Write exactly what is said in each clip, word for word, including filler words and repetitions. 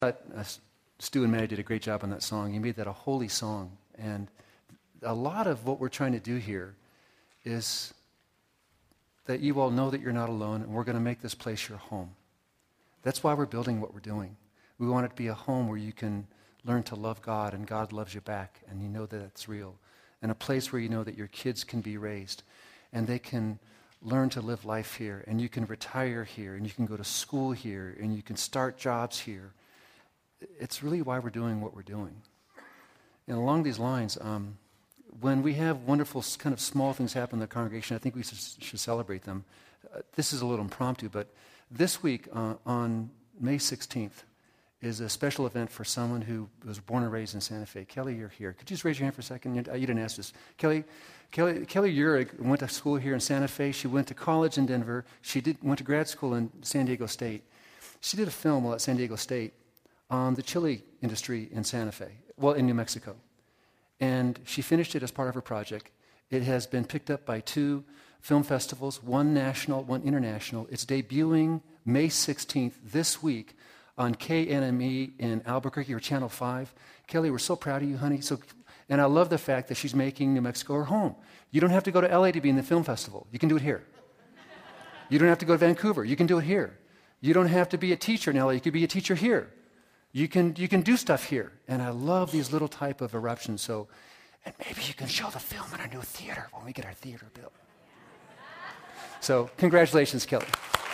uh, Stu and Maddie did a great job on that song. You made that a holy song. And a lot of what we're trying to do here is that you all know that you're not alone, and we're going to make this place your home. That's why we're building what we're doing. We want it to be a home where you can learn to love God, and God loves you back, and you know that it's real. And a place where you know that your kids can be raised, and they can learn to live life here, and you can retire here, and you can go to school here, and you can start jobs here. It's really why we're doing what we're doing. And along these lines, um, when we have wonderful kind of small things happen in the congregation, I think we should, should celebrate them. Uh, this is a little impromptu, but this week uh, on May sixteenth is a special event for someone who was born and raised in Santa Fe. Kelly, you're here. Could you just raise your hand for a second? You, uh, you didn't ask this. Kelly, Kelly, Kelly Urig went to school here in Santa Fe. She went to college in Denver. She did, went to grad school in San Diego State. She did a film while at San Diego State on the chili industry in Santa Fe, well, in New Mexico. And she finished it as part of her project. It has been picked up by two film festivals, one national, one international. It's debuting May sixteenth this week on K N M E in Albuquerque or Channel five. Kelly, we're so proud of you, honey. So, and I love the fact that she's making New Mexico her home. You don't have to go to L A to be in the film festival. You can do it here. You don't have to go to Vancouver. You can do it here. You don't have to be a teacher in L A. You could be a teacher here. You can, you can do stuff here. And I love these little type of eruptions. So, and maybe you can show the film in our new theater when we get our theater built. So, congratulations, Kelly.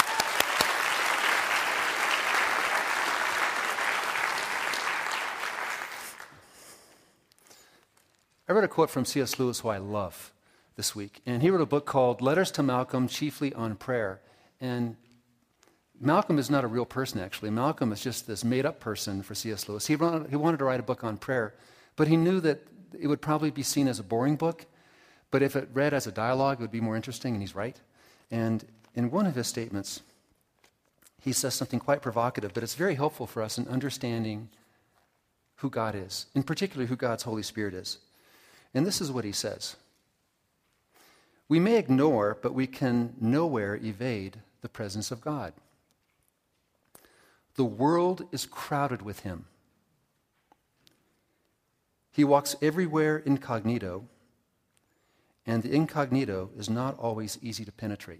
I read a quote from C S Lewis, who I love, this week. And he wrote a book called Letters to Malcolm, Chiefly on Prayer. And Malcolm is not a real person, actually. Malcolm is just this made-up person for C S Lewis. He, run, he wanted to write a book on prayer, but he knew that it would probably be seen as a boring book. But if it read as a dialogue, it would be more interesting, and he's right. And in one of his statements, he says something quite provocative, but it's very helpful for us in understanding who God is, in particular who God's Holy Spirit is. And this is what he says. We may ignore, but we can nowhere evade the presence of God. The world is crowded with him. He walks everywhere incognito, and the incognito is not always easy to penetrate.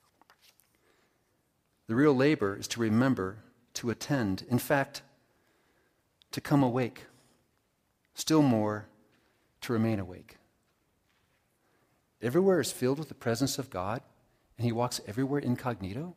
The real labor is to remember, to attend, in fact, to come awake. Still more, to remain awake. Everywhere is filled with the presence of God, and he walks everywhere incognito?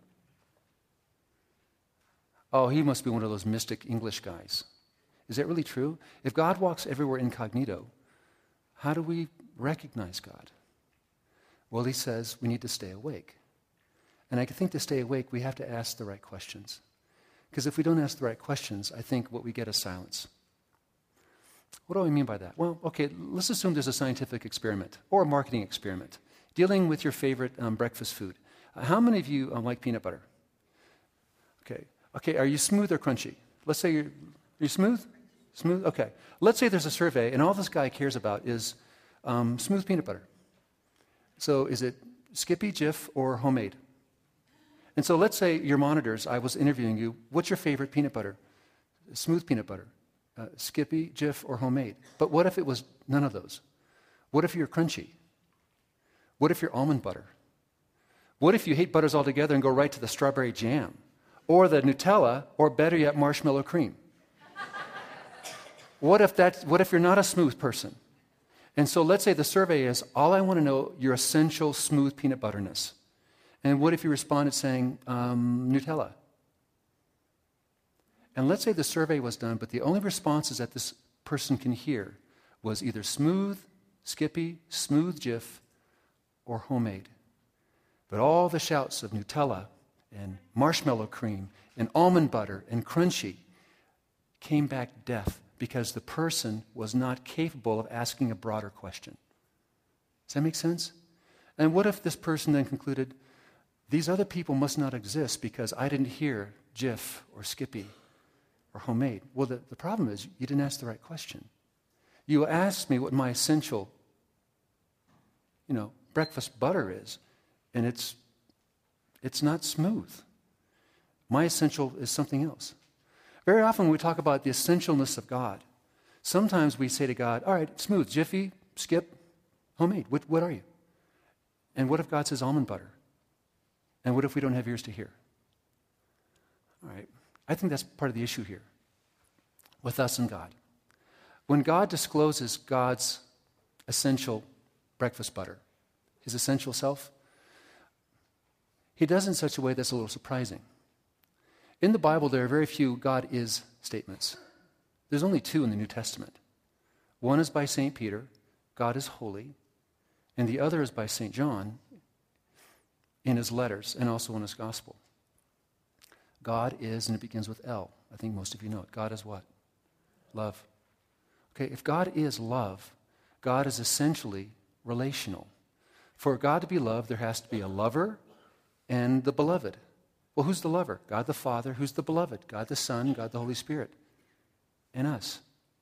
Oh, he must be one of those mystic English guys. Is that really true? If God walks everywhere incognito, how do we recognize God? Well, he says we need to stay awake. And I think to stay awake, we have to ask the right questions. Because if we don't ask the right questions, I think what we get is silence. What do I mean by that? Well, okay, let's assume there's a scientific experiment or a marketing experiment dealing with your favorite um, breakfast food. Uh, how many of you um, like peanut butter? Okay. Okay, are you smooth or crunchy? Let's say you're, are you smooth? Smooth? Okay. Let's say there's a survey, and all this guy cares about is um, smooth peanut butter. So is it Skippy, Jif, or homemade? And so let's say your monitors, I was interviewing you, what's your favorite peanut butter? Smooth peanut butter. Uh, Skippy, Jif, or homemade. But what if it was none of those? What if you're crunchy? What if you're almond butter? What if you hate butters altogether and go right to the strawberry jam? Or the Nutella, or better yet, marshmallow cream? What if that? What if you're not a smooth person? And so let's say the survey is, all I want to know, your essential smooth peanut butterness. And what if you responded saying, um, Nutella? And let's say the survey was done, but the only responses that this person can hear was either smooth, Skippy, smooth Jif, or homemade. But all the shouts of Nutella and marshmallow cream and almond butter and crunchy came back deaf because the person was not capable of asking a broader question. Does that make sense? And what if this person then concluded, these other people must not exist because I didn't hear Jif or Skippy or homemade? Well, the, the problem is you didn't ask the right question. You asked me what my essential, you know, breakfast butter is, and it's it's not smooth. My essential is something else. Very often when we talk about the essentialness of God, sometimes we say to God, all right, smooth, Jiffy, Skip, homemade, what, what are you? And what if God says almond butter? And what if we don't have ears to hear? All right, I think that's part of the issue here with us and God. When God discloses God's essential breakfast butter, his essential self, he does it in such a way that's a little surprising. In the Bible, there are very few God is statements. There's only two in the New Testament. One is by Saint Peter, God is holy, and the other is by Saint John in his letters and also in his gospel. God is, and it begins with L. I think most of you know it. God is what? Love. Okay, if God is love, God is essentially relational. For God to be loved, there has to be a lover and the beloved. Well, who's the lover? God the Father. Who's the beloved? God the Son, God the Holy Spirit, and us.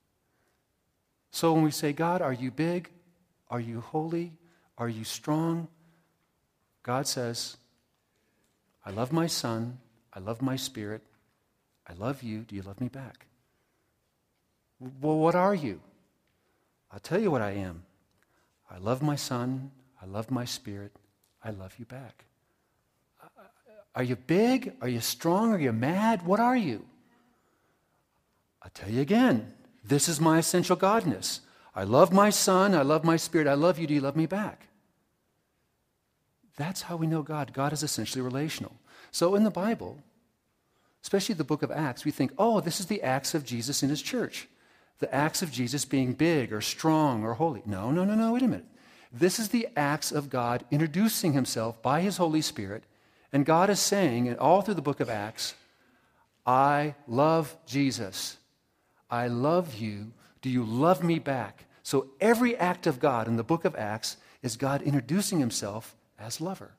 So when we say, God, are you big? Are you holy? Are you strong? God says, I love my Son. I love my Spirit. I love you. Do you love me back? Well, what are you? I'll tell you what I am. I love my Son. I love my Spirit. I love you back. Are you big? Are you strong? Are you mad? What are you? I'll tell you again. This is my essential godness. I love my Son. I love my Spirit. I love you. Do you love me back? That's how we know God. God is essentially relational. So in the Bible, especially the book of Acts, we think, oh, this is the acts of Jesus in his church. The acts of Jesus being big or strong or holy. No, no, no, no, wait a minute. This is the acts of God introducing himself by his Holy Spirit. And God is saying, and all through the book of Acts, I love Jesus. I love you. Do you love me back? So every act of God in the book of Acts is God introducing himself as lover.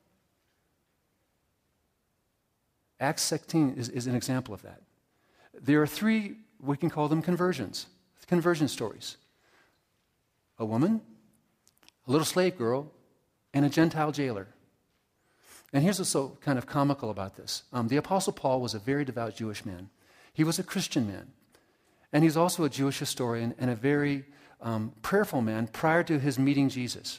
Acts sixteen is, is an example of that. There are three, we can call them conversions, conversion stories. A woman, a little slave girl, and a Gentile jailer. And here's what's so kind of comical about this. Um, the Apostle Paul was a very devout Jewish man. He was a Christian man. And he's also a Jewish historian and a very um, prayerful man prior to his meeting Jesus.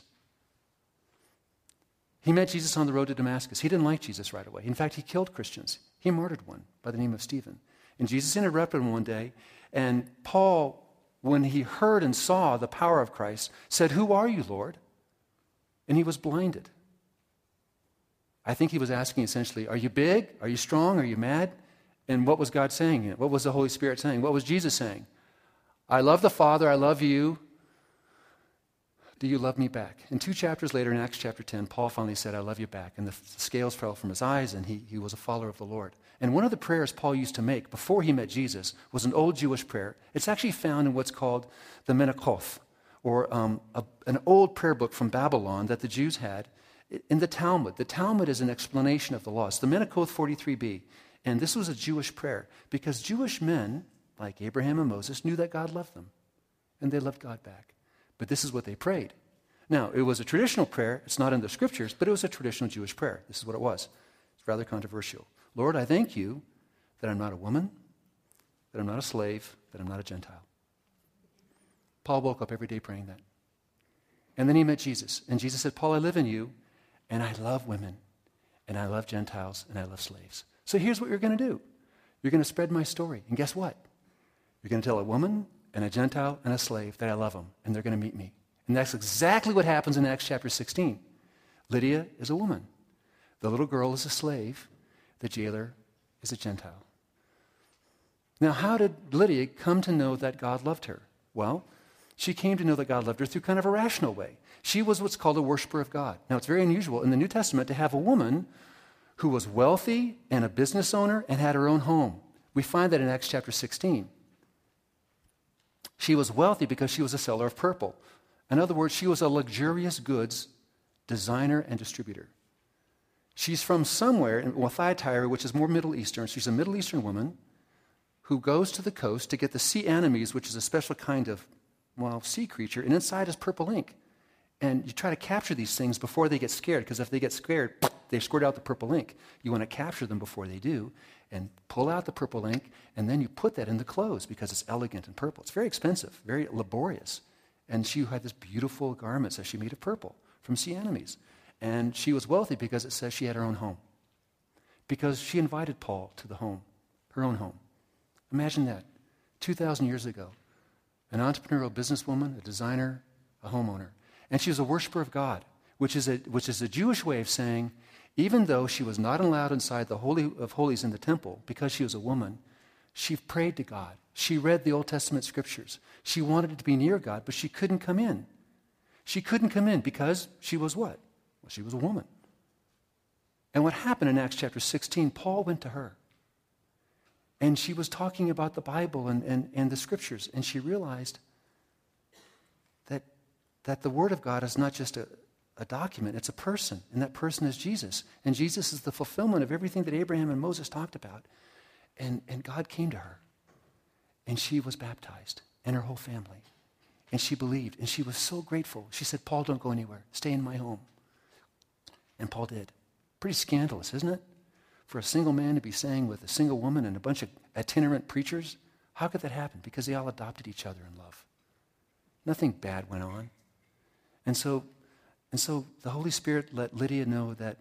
He met Jesus on the road to Damascus. He didn't like Jesus right away. In fact, he killed Christians. He murdered one by the name of Stephen. And Jesus interrupted him one day, and Paul, when he heard and saw the power of Christ, said, "Who are you, Lord?" And he was blinded. I think he was asking essentially, are you big? Are you strong? Are you mad? And what was God saying? What was the Holy Spirit saying? What was Jesus saying? I love the Father. I love you. Do you love me back? And two chapters later in Acts chapter ten, Paul finally said, I love you back. And the scales fell from his eyes, and he, he was a follower of the Lord. And one of the prayers Paul used to make before he met Jesus was an old Jewish prayer. It's actually found in what's called the Menachos, or um, a, an old prayer book from Babylon that the Jews had in the Talmud. The Talmud is an explanation of the law. It's the Menachos forty-three b. And this was a Jewish prayer because Jewish men, like Abraham and Moses, knew that God loved them. And they loved God back. But this is what they prayed. Now, it was a traditional prayer. It's not in the scriptures, but it was a traditional Jewish prayer. This is what it was. It's rather controversial. Lord, I thank you that I'm not a woman, that I'm not a slave, that I'm not a Gentile. Paul woke up every day praying that. And then he met Jesus. And Jesus said, Paul, I live in you, and I love women, and I love Gentiles, and I love slaves. So here's what you're going to do. You're going to spread my story. And guess what? You're going to tell a woman and a Gentile and a slave that I love them, and they're going to meet me. And that's exactly what happens in Acts chapter sixteen. Lydia is a woman. The little girl is a slave. The jailer is a Gentile. Now, how did Lydia come to know that God loved her? Well, she came to know that God loved her through kind of a rational way. She was what's called a worshiper of God. Now, it's very unusual in the New Testament to have a woman who was wealthy and a business owner and had her own home. We find that in Acts chapter sixteen. She was wealthy because she was a seller of purple. In other words, she was a luxurious goods designer and distributor. She's from somewhere in Thyatira, which is more Middle Eastern. She's a Middle Eastern woman who goes to the coast to get the sea anemones, which is a special kind of, well, sea creature, and inside is purple ink. And you try to capture these things before they get scared, because if they get scared, they squirt out the purple ink. You want to capture them before they do and pull out the purple ink, and then you put that in the clothes because it's elegant and purple. It's very expensive, very laborious. And she had this beautiful garments that she made of purple from sea anemones. And she was wealthy because it says she had her own home. Because she invited Paul to the home, her own home. Imagine that, two thousand years ago. An entrepreneurial businesswoman, a designer, a homeowner. And she was a worshiper of God, which is a, which is a Jewish way of saying, even though she was not allowed inside the Holy of Holies in the temple because she was a woman, she prayed to God. She read the Old Testament scriptures. She wanted to be near God, but she couldn't come in. She couldn't come in because she was what? Well, she was a woman. And what happened in Acts chapter sixteen, Paul went to her. And she was talking about the Bible and, and, and the scriptures, and she realized that, that the Word of God is not just a, a document, it's a person, and that person is Jesus. And Jesus is the fulfillment of everything that Abraham and Moses talked about. And, and God came to her, and she was baptized, and her whole family. And she believed, and she was so grateful. She said, Paul, don't go anywhere. Stay in my home. And Paul did. Pretty scandalous, isn't it? For a single man to be staying with a single woman and a bunch of itinerant preachers, how could that happen? Because they all adopted each other in love. Nothing bad went on. And so, and so the Holy Spirit let Lydia know that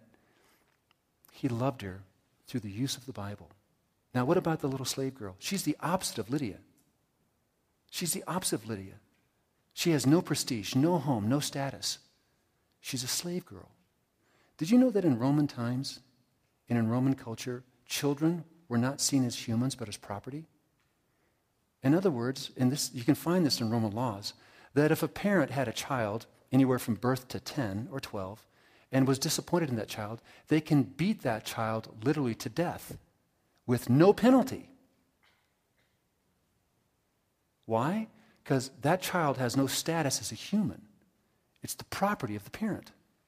he loved her through the use of the Bible. Now, what about the little slave girl? She's the opposite of Lydia. She's the opposite of Lydia. She has no prestige, no home, no status. She's a slave girl. Did you know that in Roman times, and in Roman culture, children were not seen as humans but as property? In other words, and this, you can find this in Roman laws, that if a parent had a child anywhere from birth to ten or twelve and was disappointed in that child, they can beat that child literally to death with no penalty. Why? Because that child has no status as a human. It's the property of the parent.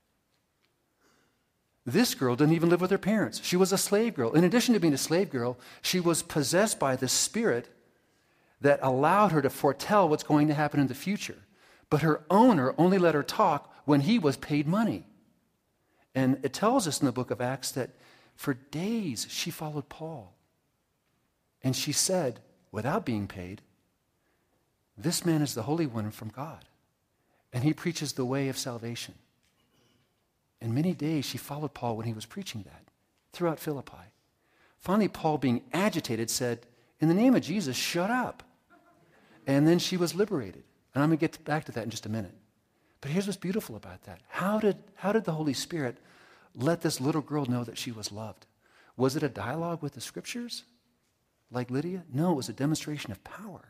This girl didn't even live with her parents. She was a slave girl. In addition to being a slave girl, she was possessed by the spirit that allowed her to foretell what's going to happen in the future. But her owner only let her talk when he was paid money. And it tells us in the book of Acts that for days she followed Paul. And she said, without being paid, this man is the Holy One from God, and he preaches the way of salvation. And many days she followed Paul when he was preaching that throughout Philippi. Finally, Paul, being agitated, said, in the name of Jesus, shut up. And then she was liberated. And I'm going to get back to that in just a minute. But here's what's beautiful about that. How did, how did the Holy Spirit let this little girl know that she was loved? Was it a dialogue with the scriptures, like Lydia? No, it was a demonstration of power.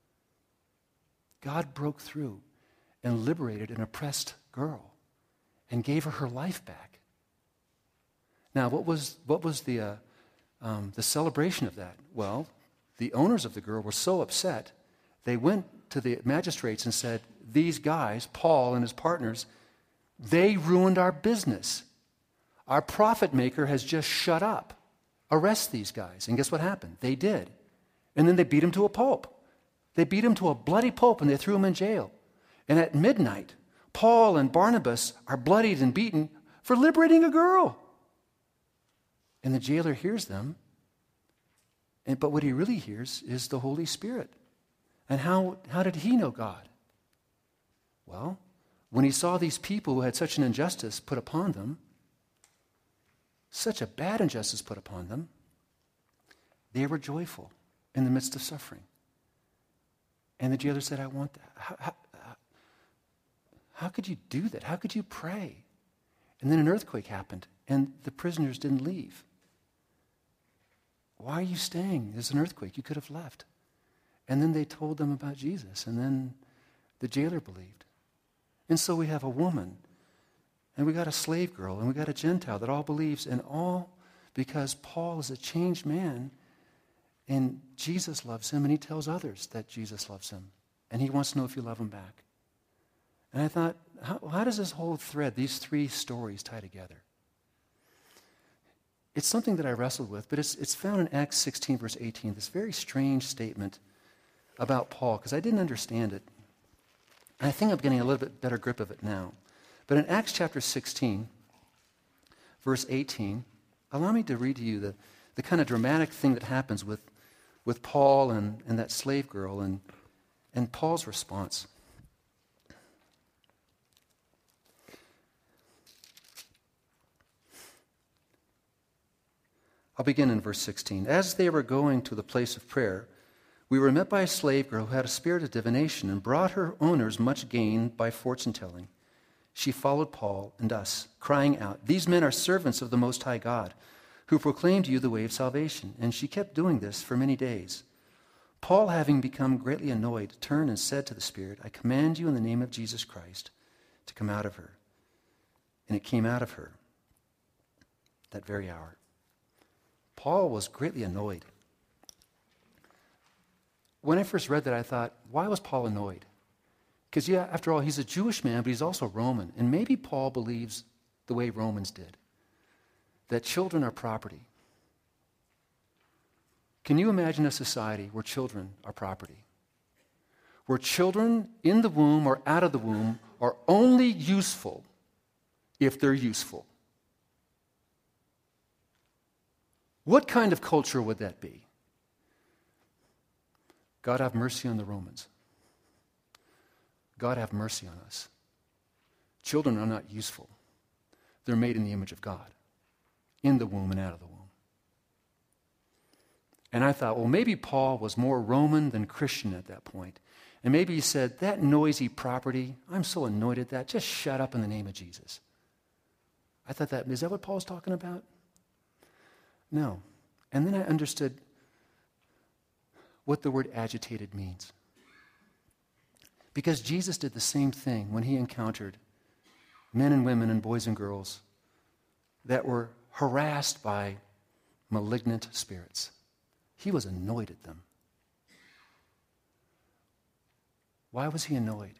God broke through and liberated an oppressed girl and gave her her life back. Now, what was what was the uh, um, the celebration of that? Well, the owners of the girl were so upset, they went to the magistrates and said, these guys, Paul and his partners, they ruined our business. Our profit maker has just shut up. Arrest these guys. And guess what happened? They did. And then they beat him to a pulp. They beat him to a bloody pulp and they threw him in jail. And at midnight, Paul and Barnabas are bloodied and beaten for liberating a girl. And the jailer hears them. And, but what he really hears is the Holy Spirit. And how, how did he know God? Well, when he saw these people who had such an injustice put upon them, such a bad injustice put upon them, they were joyful in the midst of suffering. And the jailer said, I want that. How, how, how could you do that? How could you pray? And then an earthquake happened, and the prisoners didn't leave. Why are you staying? There's an earthquake. You could have left. And then they told them about Jesus, and then the jailer believed. And so we have a woman, and we got a slave girl, and we got a Gentile that all believes, and all because Paul is a changed man, and Jesus loves him, and he tells others that Jesus loves him, and he wants to know if you love him back. And I thought, how, how does this whole thread, these three stories, tie together? It's something that I wrestled with, but it's, it's found in Acts sixteen, verse eighteen, this very strange statement about Paul, because I didn't understand it. And I think I'm getting a little bit better grip of it now. But in Acts chapter sixteen, verse eighteen. Allow me to read to you the, the kind of dramatic thing that happens with, with Paul and, and that slave girl and, and Paul's response. I'll begin in verse sixteen. As they were going to the place of prayer, we were met by a slave girl who had a spirit of divination and brought her owners much gain by fortune-telling. She followed Paul and us, crying out, "These men are servants of the Most High God, who proclaim to you the way of salvation." And she kept doing this for many days. Paul, having become greatly annoyed, turned and said to the spirit, "I command you in the name of Jesus Christ to come out of her." And it came out of her that very hour. Paul was greatly annoyed. When I first read that, I thought, why was Paul annoyed? Because, yeah, after all, he's a Jewish man, but he's also Roman. And maybe Paul believes the way Romans did, that children are property. Can you imagine a society where children are property? Where children in the womb or out of the womb are only useful if they're useful. What kind of culture would that be? God have mercy on the Romans. God have mercy on us. Children are not useful. They're made in the image of God, in the womb and out of the womb. And I thought, well, maybe Paul was more Roman than Christian at that point. And maybe he said, that noisy property, I'm so annoyed at that, just shut up in the name of Jesus. I thought that, is that what Paul's talking about? No. And then I understood what the word agitated means. Because Jesus did the same thing when he encountered men and women and boys and girls that were harassed by malignant spirits. He was annoyed at them. Why was he annoyed?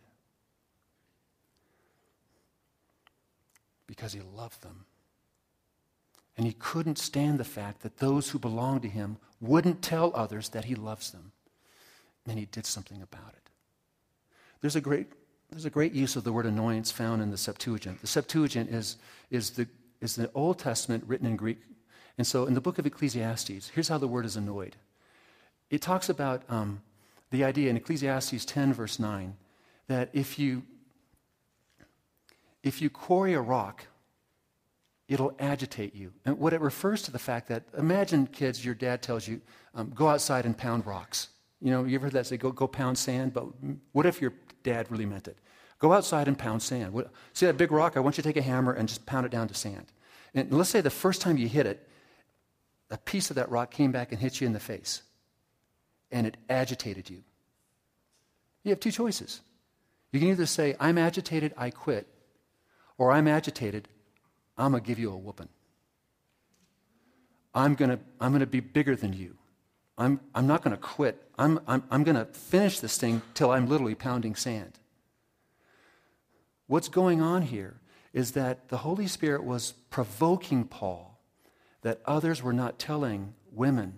Because he loved them. And he couldn't stand the fact that those who belonged to him wouldn't tell others that he loves them. And he did something about it. There's a great, there's a great use of the word annoyance found in the Septuagint. The Septuagint is, is, the, is the Old Testament written in Greek. And so in the book of Ecclesiastes, here's how the word is annoyed. It talks about um, the idea in Ecclesiastes ten, verse nine, that if you, if you quarry a rock, it'll agitate you. And what it refers to the fact that, imagine, kids, your dad tells you, um, go outside and pound rocks. You know, you ever heard that say, go, go pound sand? But what if your dad really meant it? Go outside and pound sand. What, see that big rock? I want you to take a hammer and just pound it down to sand. And let's say the first time you hit it, a piece of that rock came back and hit you in the face. And it agitated you. You have two choices. You can either say, I'm agitated, I quit. Or I'm agitated, I'm going to give you a whooping. I'm going to I'm going to be bigger than you. I'm, I'm not going to quit. I'm, I'm, I'm going to finish this thing till I'm literally pounding sand. What's going on here is that the Holy Spirit was provoking Paul that others were not telling women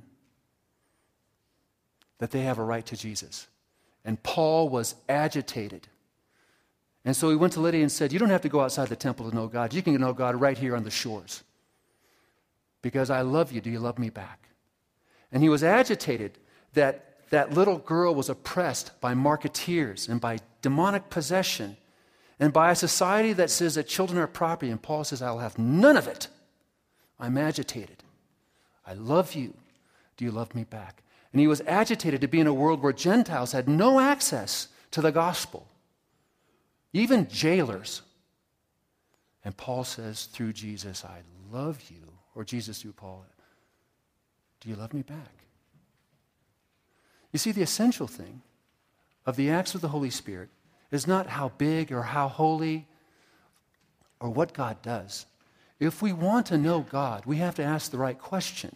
that they have a right to Jesus. And Paul was agitated. And so he went to Lydia and said, you don't have to go outside the temple to know God. You can know God right here on the shores. Because I love you. Do you love me back? And he was agitated that that little girl was oppressed by marketeers and by demonic possession and by a society that says that children are property. And Paul says, I'll have none of it. I'm agitated. I love you. Do you love me back? And he was agitated to be in a world where Gentiles had no access to the gospel. Even jailers. And Paul says, through Jesus, I love you. Or Jesus through Paul, do you love me back? You see, the essential thing of the acts of the Holy Spirit is not how big or how holy or what God does. If we want to know God, we have to ask the right question.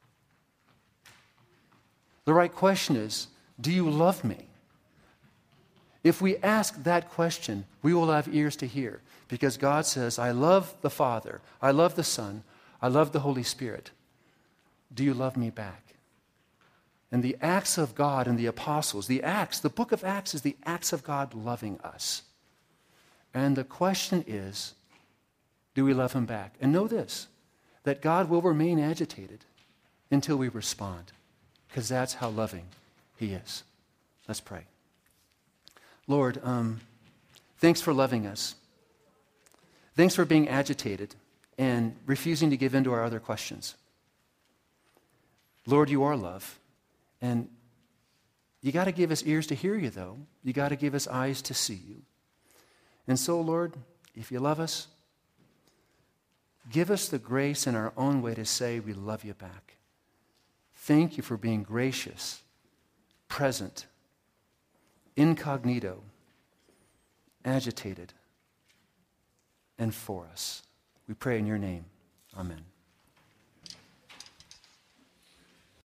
The right question is, do you love me? If we ask that question, we will have ears to hear. Because God says, I love the Father, I love the Son, I love the Holy Spirit. Do you love me back? And the acts of God and the apostles, the Acts, the book of Acts is the acts of God loving us. And the question is, do we love him back. And know this, that God will remain agitated until we respond, because that's how loving he is. Let's pray. Lord, um, thanks for loving us. Thanks for being agitated and refusing to give in to our other questions. Lord, you are love. And you got to give us ears to hear you, though. You got to give us eyes to see you. And so, Lord, if you love us, give us the grace in our own way to say we love you back. Thank you for being gracious, present, incognito, agitated, and for us. We pray in your name. Amen.